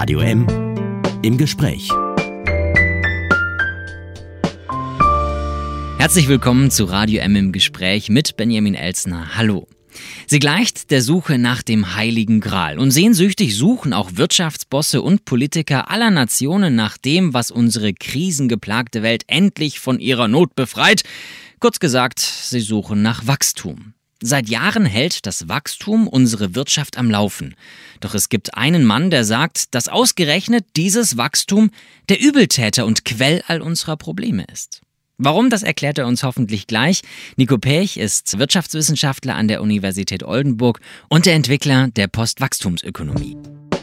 Radio M im Gespräch. Herzlich willkommen zu Radio M im Gespräch mit Benjamin Elsner. Hallo. Sie gleicht der Suche nach dem Heiligen Gral. Und sehnsüchtig suchen auch Wirtschaftsbosse und Politiker aller Nationen nach dem, was unsere krisengeplagte Welt endlich von ihrer Not befreit. Kurz gesagt, sie suchen nach Wachstum. Seit Jahren hält das Wachstum unsere Wirtschaft am Laufen. Doch es gibt einen Mann, der sagt, dass ausgerechnet dieses Wachstum der Übeltäter und Quell all unserer Probleme ist. Warum, das erklärt er uns hoffentlich gleich. Nico Pech ist Wirtschaftswissenschaftler an der Universität Oldenburg und der Entwickler der Postwachstumsökonomie.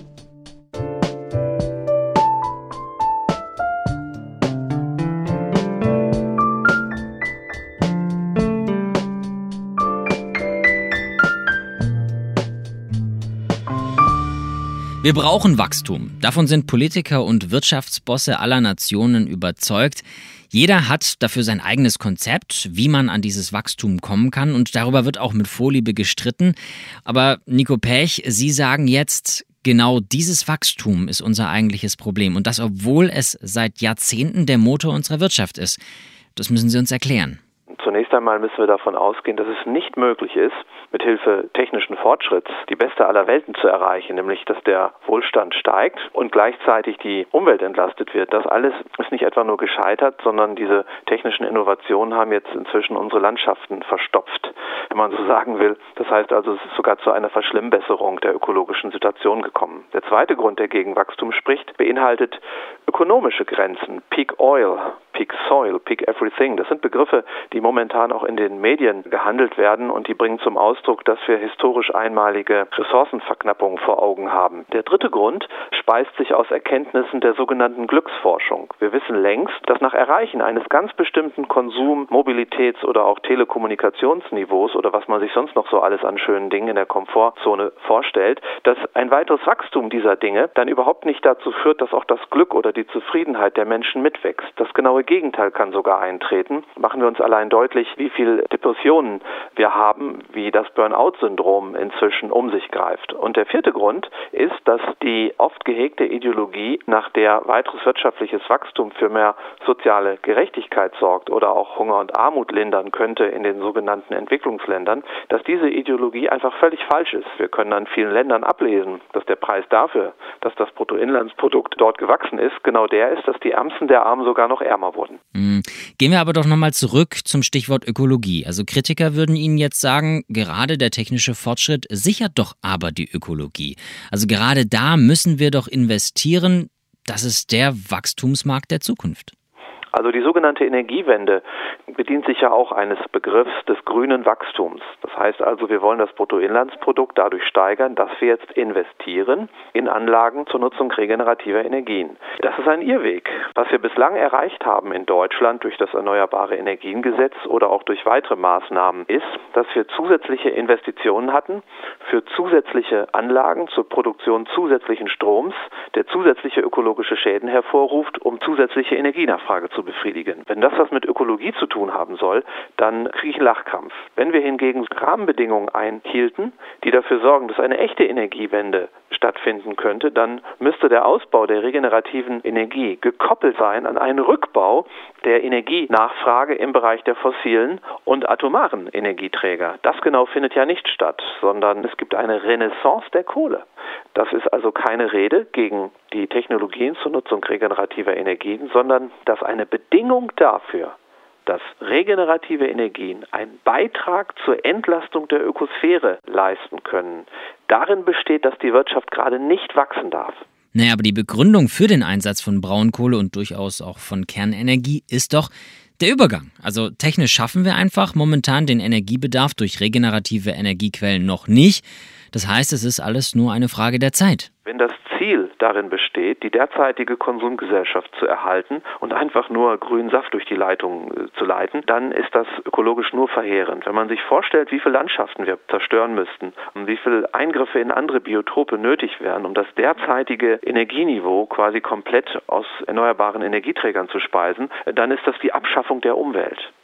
Wir brauchen Wachstum. Davon sind Politiker und Wirtschaftsbosse aller Nationen überzeugt. Jeder hat dafür sein eigenes Konzept, wie man an dieses Wachstum kommen kann, und darüber wird auch mit Vorliebe gestritten. Aber Nico Pech, Sie sagen jetzt, genau dieses Wachstum ist unser eigentliches Problem, und das, obwohl es seit Jahrzehnten der Motor unserer Wirtschaft ist. Das müssen Sie uns erklären. Zunächst einmal müssen wir davon ausgehen, dass es nicht möglich ist, mithilfe technischen Fortschritts die beste aller Welten zu erreichen, nämlich dass der Wohlstand steigt und gleichzeitig die Umwelt entlastet wird. Das alles ist nicht etwa nur gescheitert, sondern diese technischen Innovationen haben jetzt inzwischen unsere Landschaften verstopft, wenn man so sagen will. Das heißt also, es ist sogar zu einer Verschlimmbesserung der ökologischen Situation gekommen. Der zweite Grund, der gegen Wachstum spricht, beinhaltet ökonomische Grenzen. Peak Oil, Peak Soil, Peak Everything. Das sind Begriffe, die momentan auch in den Medien gehandelt werden, und die bringen zum Ausdruck, dass wir historisch einmalige Ressourcenverknappungen vor Augen haben. Der dritte Grund speist sich aus Erkenntnissen der sogenannten Glücksforschung. Wir wissen längst, dass nach Erreichen eines ganz bestimmten Konsum-, Mobilitäts- oder auch Telekommunikationsniveaus oder was man sich sonst noch so alles an schönen Dingen in der Komfortzone vorstellt, dass ein weiteres Wachstum dieser Dinge dann überhaupt nicht dazu führt, dass auch das Glück oder die Zufriedenheit der Menschen mitwächst. Das genaue Gegenteil kann sogar eintreten. Machen wir uns allein deutlich, wie viel Depressionen wir haben, wie das Burnout-Syndrom inzwischen um sich greift. Und der vierte Grund ist, dass die oft gehegte Ideologie, nach der weiteres wirtschaftliches Wachstum für mehr soziale Gerechtigkeit sorgt oder auch Hunger und Armut lindern könnte in den sogenannten Entwicklungsländern, dass diese Ideologie einfach völlig falsch ist. Wir können an vielen Ländern ablesen, dass der Preis dafür, dass das Bruttoinlandsprodukt dort gewachsen ist, genau der ist, dass die Ärmsten der Armen sogar noch ärmer wurden. Gehen wir aber doch nochmal zurück zum Stichwort Ökologie. Also Kritiker würden Ihnen jetzt sagen, gerade der technische Fortschritt sichert doch aber die Ökologie. Also gerade da müssen wir doch investieren. Das ist der Wachstumsmarkt der Zukunft. Also die sogenannte Energiewende bedient sich ja auch eines Begriffs des grünen Wachstums. Das heißt also, wir wollen das Bruttoinlandsprodukt dadurch steigern, dass wir jetzt investieren in Anlagen zur Nutzung regenerativer Energien. Das ist ein Irrweg. Was wir bislang erreicht haben in Deutschland durch das Erneuerbare Energiengesetz oder auch durch weitere Maßnahmen ist, dass wir zusätzliche Investitionen hatten für zusätzliche Anlagen zur Produktion zusätzlichen Stroms, der zusätzliche ökologische Schäden hervorruft, um zusätzliche Energienachfrage zu befriedigen. Wenn das was mit Ökologie zu tun haben soll, dann kriege ich einen Lachkrampf. Wenn wir hingegen Rahmenbedingungen einhielten, die dafür sorgen, dass eine echte Energiewende stattfinden könnte, dann müsste der Ausbau der regenerativen Energie gekoppelt sein an einen Rückbau der Energienachfrage im Bereich der fossilen und atomaren Energieträger. Das genau findet ja nicht statt, sondern es gibt eine Renaissance der Kohle. Das ist also keine Rede gegen die Technologien zur Nutzung regenerativer Energien, sondern dass eine Bedingung dafür, dass regenerative Energien einen Beitrag zur Entlastung der Ökosphäre leisten können, darin besteht, dass die Wirtschaft gerade nicht wachsen darf. Naja, aber die Begründung für den Einsatz von Braunkohle und durchaus auch von Kernenergie ist doch der Übergang. Also technisch schaffen wir einfach momentan den Energiebedarf durch regenerative Energiequellen noch nicht. Das heißt, es ist alles nur eine Frage der Zeit. Wenn das Ziel darin besteht, die derzeitige Konsumgesellschaft zu erhalten und einfach nur grünen Saft durch die Leitung zu leiten, dann ist das ökologisch nur verheerend. Wenn man sich vorstellt, wie viele Landschaften wir zerstören müssten und wie viele Eingriffe in andere Biotope nötig wären, um das derzeitige Energieniveau quasi komplett aus erneuerbaren Energieträgern zu speisen, dann ist das die Abschaffung der Umwelt.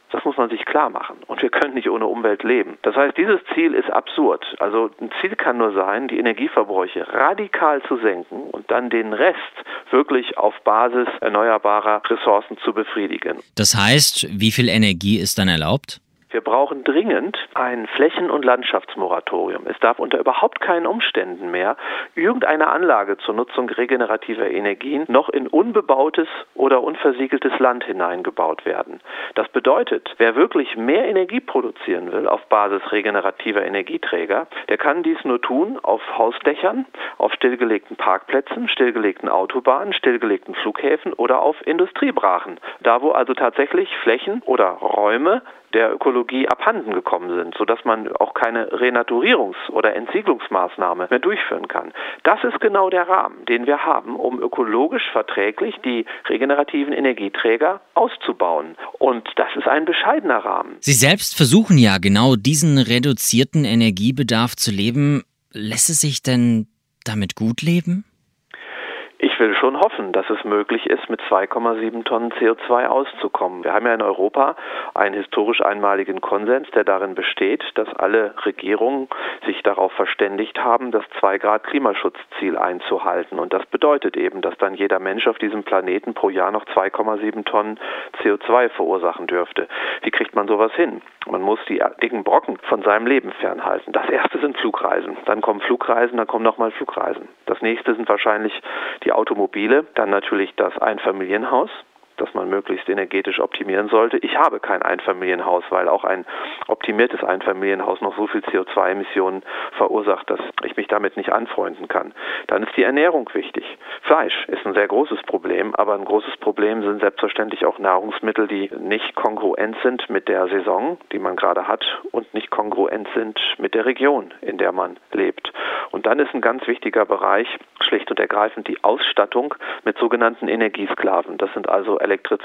Das muss man sich klar machen. Und wir können nicht ohne Umwelt leben. Das heißt, dieses Ziel ist absurd. Also ein Ziel kann nur sein, die Energieverbräuche radikal zu senken und dann den Rest wirklich auf Basis erneuerbarer Ressourcen zu befriedigen. Das heißt, wie viel Energie ist dann erlaubt? Wir brauchen dringend ein Flächen- und Landschaftsmoratorium. Es darf unter überhaupt keinen Umständen mehr irgendeine Anlage zur Nutzung regenerativer Energien noch in unbebautes oder unversiegeltes Land hineingebaut werden. Das bedeutet, wer wirklich mehr Energie produzieren will auf Basis regenerativer Energieträger, der kann dies nur tun auf Hausdächern, auf stillgelegten Parkplätzen, stillgelegten Autobahnen, stillgelegten Flughäfen oder auf Industriebrachen. Da, wo also tatsächlich Flächen oder Räume der Ökologie abhanden gekommen sind, sodass man auch keine Renaturierungs- oder Entsiedlungsmaßnahme mehr durchführen kann. Das ist genau der Rahmen, den wir haben, um ökologisch verträglich die regenerativen Energieträger auszubauen. Und das ist ein bescheidener Rahmen. Sie selbst versuchen ja genau diesen reduzierten Energiebedarf zu leben. Lässt es sich denn damit gut leben? Ich will schon hoffen, dass es möglich ist, mit 2,7 Tonnen CO2 auszukommen. Wir haben ja in Europa einen historisch einmaligen Konsens, der darin besteht, dass alle Regierungen sich darauf verständigt haben, das 2-Grad-Klimaschutzziel einzuhalten. Und das bedeutet eben, dass dann jeder Mensch auf diesem Planeten pro Jahr noch 2,7 Tonnen CO2 verursachen dürfte. Wie kriegt man sowas hin? Man muss die dicken Brocken von seinem Leben fernhalten. Das erste sind Flugreisen. Dann kommen Flugreisen, dann kommen nochmal Flugreisen. Das nächste sind wahrscheinlich die Automobile, dann natürlich das Einfamilienhaus, das man möglichst energetisch optimieren sollte. Ich habe kein Einfamilienhaus, weil auch ein optimiertes Einfamilienhaus noch so viel CO2-Emissionen verursacht, dass ich mich damit nicht anfreunden kann. Dann ist die Ernährung wichtig. Fleisch ist ein sehr großes Problem, aber ein großes Problem sind selbstverständlich auch Nahrungsmittel, die nicht kongruent sind mit der Saison, die man gerade hat, und nicht kongruent sind mit der Region, in der man lebt. Und dann ist ein ganz wichtiger Bereich schlicht und ergreifend die Ausstattung mit sogenannten Energiesklaven. Das sind also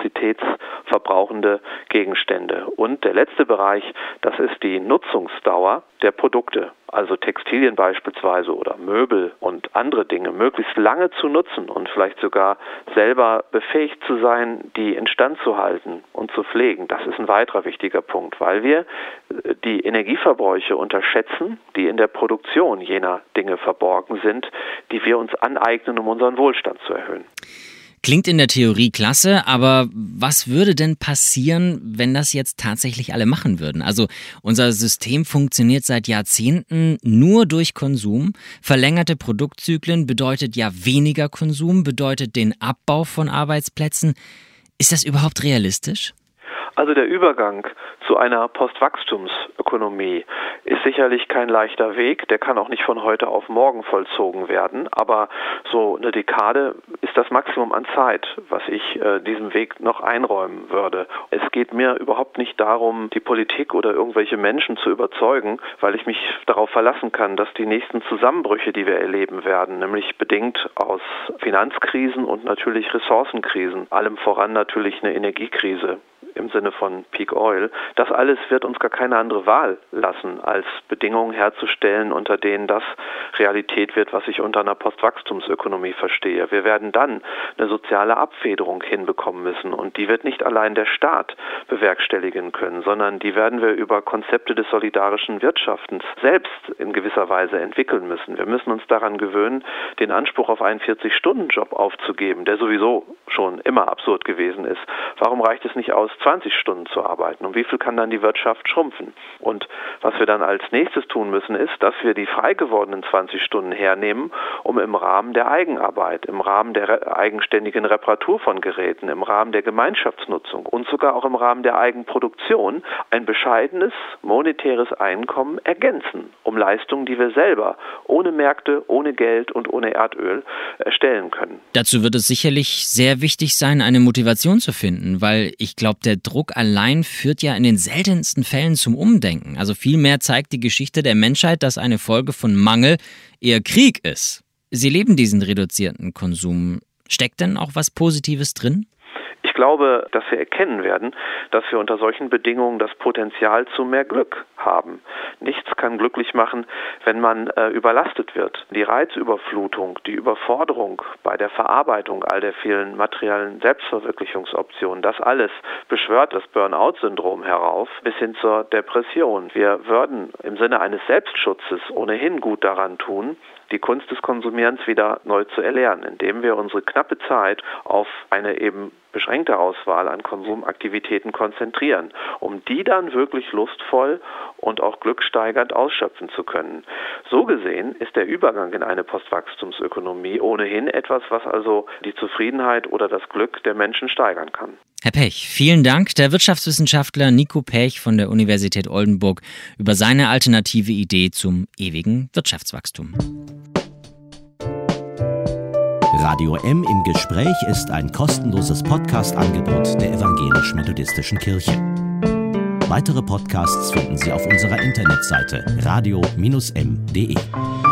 elektrizitätsverbrauchende Gegenstände. Und der letzte Bereich, das ist die Nutzungsdauer der Produkte, also Textilien beispielsweise oder Möbel und andere Dinge, möglichst lange zu nutzen und vielleicht sogar selber befähigt zu sein, die instand zu halten und zu pflegen. Das ist ein weiterer wichtiger Punkt, weil wir die Energieverbräuche unterschätzen, die in der Produktion jener Dinge verborgen sind, die wir uns aneignen, um unseren Wohlstand zu erhöhen. Klingt in der Theorie klasse, aber was würde denn passieren, wenn das jetzt tatsächlich alle machen würden? Also unser System funktioniert seit Jahrzehnten nur durch Konsum. Verlängerte Produktzyklen bedeutet ja weniger Konsum, bedeutet den Abbau von Arbeitsplätzen. Ist das überhaupt realistisch? Also der Übergang zu einer Postwachstumsökonomie ist sicherlich kein leichter Weg. Der kann auch nicht von heute auf morgen vollzogen werden. Aber so eine Dekade ist das Maximum an Zeit, was ich diesem Weg noch einräumen würde. Es geht mir überhaupt nicht darum, die Politik oder irgendwelche Menschen zu überzeugen, weil ich mich darauf verlassen kann, dass die nächsten Zusammenbrüche, die wir erleben werden, nämlich bedingt aus Finanzkrisen und natürlich Ressourcenkrisen, allem voran natürlich eine Energiekrise im Sinne von Peak Oil, das alles wird uns gar keine andere Wahl lassen, als Bedingungen herzustellen, unter denen das Realität wird, was ich unter einer Postwachstumsökonomie verstehe. Wir werden dann eine soziale Abfederung hinbekommen müssen und die wird nicht allein der Staat bewerkstelligen können, sondern die werden wir über Konzepte des solidarischen Wirtschaftens selbst in gewisser Weise entwickeln müssen. Wir müssen uns daran gewöhnen, den Anspruch auf einen 40-Stunden-Job aufzugeben, der sowieso schon immer absurd gewesen ist. Warum reicht es nicht aus, 20 Stunden zu arbeiten? Um wie viel kann dann die Wirtschaft schrumpfen? Und was wir dann als nächstes tun müssen, ist, dass wir die frei gewordenen 20 Stunden hernehmen, um im Rahmen der Eigenarbeit, im Rahmen der eigenständigen Reparatur von Geräten, im Rahmen der Gemeinschaftsnutzung und sogar auch im Rahmen der Eigenproduktion ein bescheidenes monetäres Einkommen ergänzen, um Leistungen, die wir selber ohne Märkte, ohne Geld und ohne Erdöl erstellen können. Dazu wird es sicherlich sehr wichtig sein, eine Motivation zu finden, weil ich glaube, der Druck allein führt ja in den seltensten Fällen zum Umdenken. Also vielmehr zeigt die Geschichte der Menschheit, dass eine Folge von Mangel eher Krieg ist. Sie leben diesen reduzierten Konsum. Steckt denn auch was Positives drin? Ich glaube, dass wir erkennen werden, dass wir unter solchen Bedingungen das Potenzial zu mehr Glück haben. Nichts kann glücklich machen, wenn man überlastet wird. Die Reizüberflutung, die Überforderung bei der Verarbeitung all der vielen materiellen Selbstverwirklichungsoptionen, das alles beschwört das Burnout-Syndrom herauf bis hin zur Depression. Wir würden im Sinne eines Selbstschutzes ohnehin gut daran tun, die Kunst des Konsumierens wieder neu zu erlernen, indem wir unsere knappe Zeit auf eine eben beschränkte Auswahl an Konsumaktivitäten konzentrieren, um die dann wirklich lustvoll und auch glücksteigernd ausschöpfen zu können. So gesehen ist der Übergang in eine Postwachstumsökonomie ohnehin etwas, was also die Zufriedenheit oder das Glück der Menschen steigern kann. Herr Pech, vielen Dank. Der Wirtschaftswissenschaftler Nico Pech von der Universität Oldenburg über seine alternative Idee zum ewigen Wirtschaftswachstum. Radio M im Gespräch ist ein kostenloses Podcast-Angebot der Evangelisch-Methodistischen Kirche. Weitere Podcasts finden Sie auf unserer Internetseite radio-m.de.